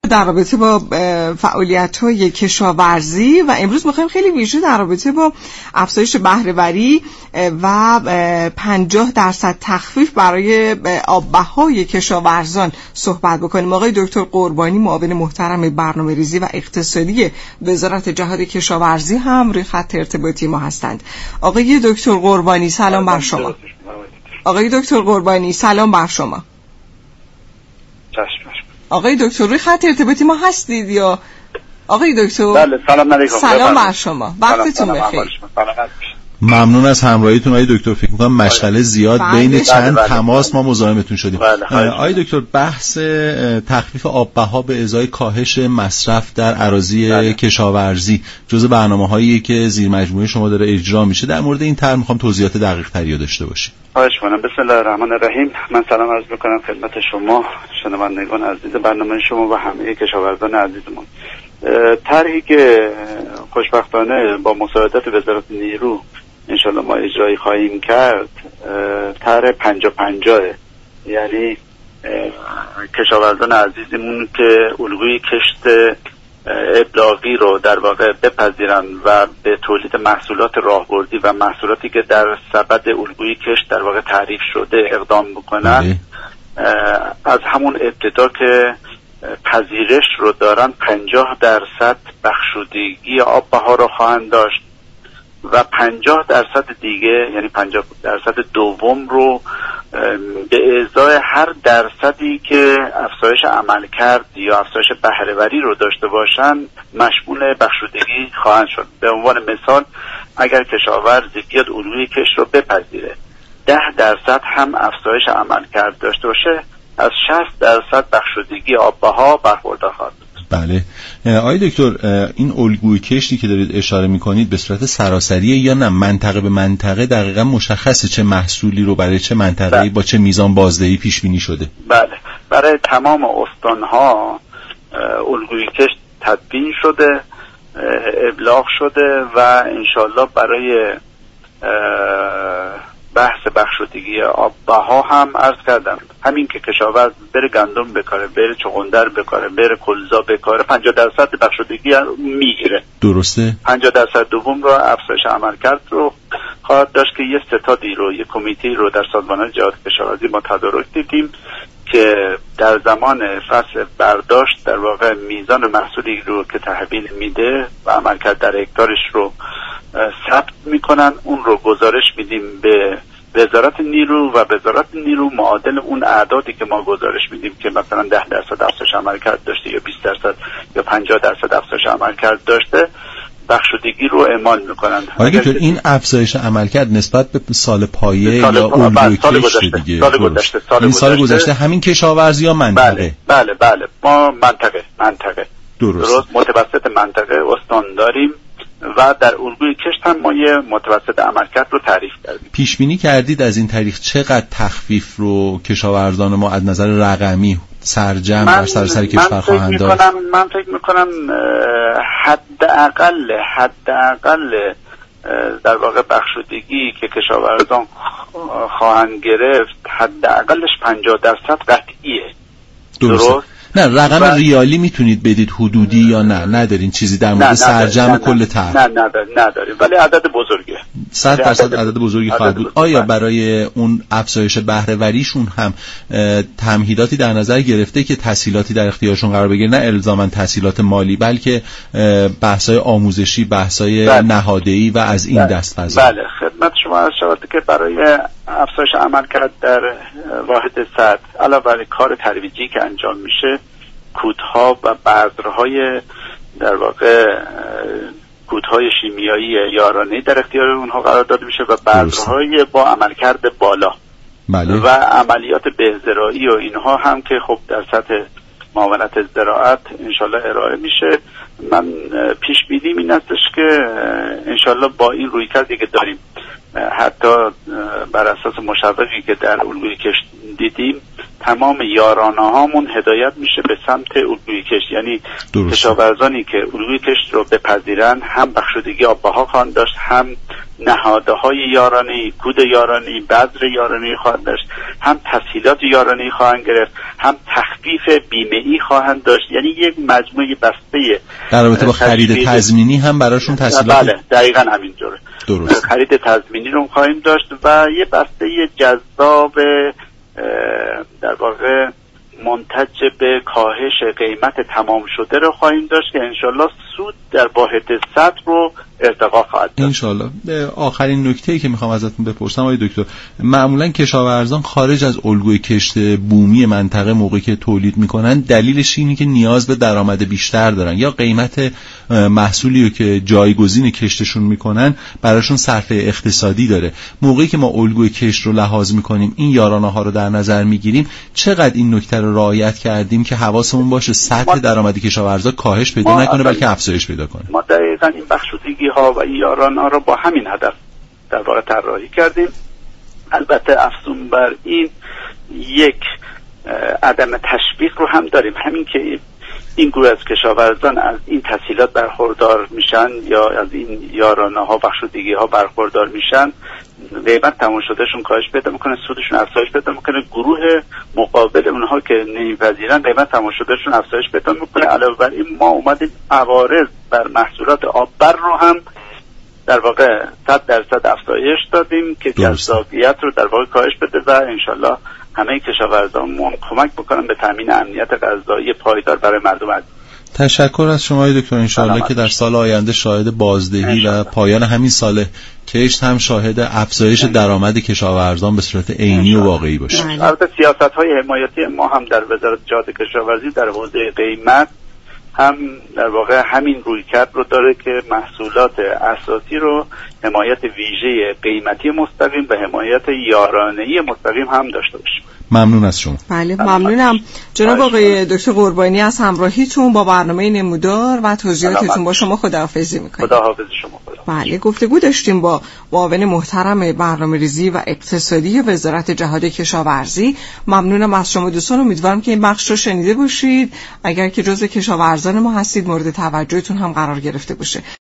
در رابطه با فعالیت‌های کشاورزی و امروز می‌خوایم خیلی ویژه در رابطه با افزایش بهره‌وری و 50% تخفیف برای آب‌بهای کشاورزان صحبت بکنیم. آقای دکتر قربانی، معاون محترم برنامه‌ریزی و اقتصادی وزارت جهاد کشاورزی هم روی خط ارتباطی ما هستند. آقای دکتر قربانی سلام بر شما. آقای دکتر قربانی سلام بر شما. آقای دکتر روی خط ارتباطی ما هستید یا آقای دکتر؟ بله سلام علیکم. سلام بر شما، وقتتون بخیر. ممنون از همراهیتون آقای دکتر. فکر می‌کنم مشغله زیاد بین چند تماس ما مزاحمتون شدیم. آقای دکتر، بحث تخفیف آب‌بها به ازای کاهش مصرف در اراضی کشاورزی جزء برنامه‌هایی که زیر مجموعه شما داره اجرا میشه. در مورد این طرح می‌خوام توضیحات دقیق‌تری داشته باشید. خواهش می‌کنم. بسم الله الرحمن الرحیم. من سلام عرض می‌کنم خدمت شما، شنوندگان عزیز برنامه شما و همه کشاورزان عزیزمون. طرحی که خوشبختانه با مساعدت وزارت نیرو انشالله ما اجرایی خواهیم کرد، طرح 50-50، یعنی کشاورزان عزیزمون که الگوی کشت ابلاغی رو در واقع بپذیرن و به تولید محصولات راهبردی و محصولاتی که در سبد الگوی کشت در واقع تعریف شده اقدام بکنن، از همون ابتدا که پذیرش رو دارن 50% بخشودگی آب‌بها رو خواهند داشت و 50% دیگه، یعنی 50% دوم رو به ازای هر درصدی که افزایش عملکرد یا افزایش بهره‌وری رو داشته باشن مشمول بخشودگی خواهند شد. به عنوان مثال اگر کشاورزی بیاد الگوی کشت رو بپذیره 10% هم افزایش عملکرد داشته باشه، از 60% بخشودگی آب‌بها برخوردار خواهد بود. بله. آقای دکتر، این الگوی کشتی که دارید اشاره میکنید به صورت سراسریه یا نه منطقه به منطقه دقیقا مشخصه چه محصولی رو برای چه منطقه‌ای با چه میزان بازدهی پیش بینی شده؟ بله، برای تمام استانها الگوی کشت تدوین شده، ابلاغ شده و انشالله برای بحث بخشودگی آب‌بها هم عرض کردم همین که کشاورز بره گندم بکاره، بره چغندر بکاره، بره کلزا بکاره 50% بخشودگی میگیره. درسته. 50% دوم رو افزایش عملکرد رو خواهد داشت که یه ستادی رو، یه کمیته رو در سازمان جهاد کشاورزی ما تدارک دیدیم که در زمان فصل برداشت در واقع میزان محصولی رو که تحویل میده و عملکرد در هکتارش رو ثبت میکنن، اون رو گزارش میدیم به وزارت نیرو و وزارت نیرو معادل اون اعدادی که ما گزارش میدیم که مثلا 10% افزایش عملکرد داشته یا 20% یا 50% افزایش عملکرد داشته، بخشودگی رو اعمال میکنن. آقای دکتر، این افزایش عملکرد نسبت به سال پایه یا الگوی کشت دیگه؟ سال گذشته همین کشاورزی یا منطقه؟ بله ما منطقه درست متوسط منطقه استان داریم و در الگوی کشت هم ما یه متوسط عملکرد رو تعریف کردیم. پیش بینی کردید از این تاریخ چقدر تخفیف رو کشاورزان ما از نظر رقمی سرجم در سراسر کشور خواهند داشت؟ من فکر میکنم حداقل در واقع بخشودگی که کشاورزان خواهند گرفت حداقلش 50% قطعیه. درست؟ نه رقم ریالی میتونید بدید حدودی یا نه ندارین چیزی در مورد سرجم کل طرح؟ نداریم ولی عدد بزرگه. 100% عدد بزرگی خواهد بود. آیا برای اون افزایش بهره وریشون هم تمهیداتی در نظر گرفته که تسهیلاتی در اختیارشون قرار بگیره؟ نه الزاما تسهیلات مالی بلکه بحث‌های آموزشی، بحث‌های نهاده‌ای و از این دست فضا. بله خدمت شما عرض شود که برای افزایش عملکرد در واحد سطح علاوه بر کار ترویجی که انجام میشه، کودها و بذرهای در واقع کودهای شیمیایی یارانه‌ای در اختیار اونها قرار داده میشه و بذرهای با عملکرد بالا. بله. و عملیات بهزراعی و اینها هم که خب در سطح معاونت زراعت انشالله ارائه میشه. من پیش بینیم این هستش که انشالله با این رویکردی که داریم، حتی بر اساس مشوقی که در الگوی کشت دیدیم، تمام یارانه هامون هدایت میشه به سمت الگوی کشت، یعنی کشاورزانی که الگوی کشت رو بپذیرن هم بخشودگی آب‌بها خواهند داشت، هم نهادهای یارانه‌ای، کود یارانه‌ای، بذر یارانه‌ای خواهند داشت، هم تسهیلات یارانه‌ای خواهند گرفت، هم تخفیف بیمه‌ای خواهند داشت. یعنی یک مجموعه بسته در رابطه با خرید تضمینی هم براشون تسهیلات. بله دقیقاً همینطوره. درست. خرید تضمینی رو خواهیم داشت و یه بسته جذاب در واقع منتج به کاهش قیمت تمام شده رو خواهیم داشت که انشالله سود در واحد 100 رو ارتقا خواهد داشت انشالله. آخرین نکته‌ای که میخوام ازتون بپرسم آقای دکتر، معمولا کشاورزان خارج از الگوی کشت بومی منطقه موقعی که تولید میکنن دلیلش اینه که نیاز به درآمد بیشتر دارن یا قیمت محصولی رو که جایگزین کشتشون میکنن براشون صرفه اقتصادی داره. موقعی که ما الگوی کشت رو لحاظ میکنیم، این یارانه‌ها رو در نظر میگیریم، چقدر این نکته رو رعایت کردیم که حواسمون باشه سطح درآمدی کشاورزا کاهش پیدا نکنه بلکه افزایش پیدا کنه؟ ما دقیقاً این بخشودگی ها و این یارانه‌ها رو با همین هدف در واقع طراحی کردیم. البته افزون بر این یک عدم تشویق رو هم داریم، همین که این گروه از کشاورزان از این تسهیلات برخوردار میشن یا از این یارانه‌ها بخشودگی ها برخوردار میشن، قیمت تمام شدهشون کاهش پیدا میکنه، سودشون افزایش پیدا میکنه. گروه مقابل اونها که نمیپذیرن قیمت تمام شدهشون افزایش پیدا میکنه. علاوه بر این ما اومدیم عوارض بر محصولات آببر رو هم در واقع 100% افزایش دادیم که جذابیت رو در واقع کاهش بده و انشالله همه کشاورزان کمک بکنن به تامین امنیت غذایی پایدار برای مردم عزیز. تشکر از شما دکتر. انشالله که در سال آینده شاهد بازدهی و پایان همین سال کشت هم شاهد افزایش درآمد کشاورزان به صورت عینی و واقعی باشه. البته سیاست‌های حمایتی ما هم در وزارت جهاد کشاورزی در حوزه قیمت هم در واقع همین رویکرد رو داره که محصولات اساسی رو حمایت ویژه قیمتی مستقیم و حمایت یارانه‌ای مستقیم هم داشته باشیم. ممنون از شما. بله ممنونم جناب آقای دکتر قربانی از همراهیتون با برنامه نمودار و توضیحاتتون. با شما خداحافظی میکنیم. خداحافظ شما. بله گفتگو داشتیم با معاون محترم برنامه‌ریزی و اقتصادی وزارت جهاد کشاورزی. ممنونم از شما دوستان. امیدوارم که این بخش رو شنیده باشید. اگر که جزء کشاورزان ما هستید مورد توجهتون هم قرار گرفته باشه.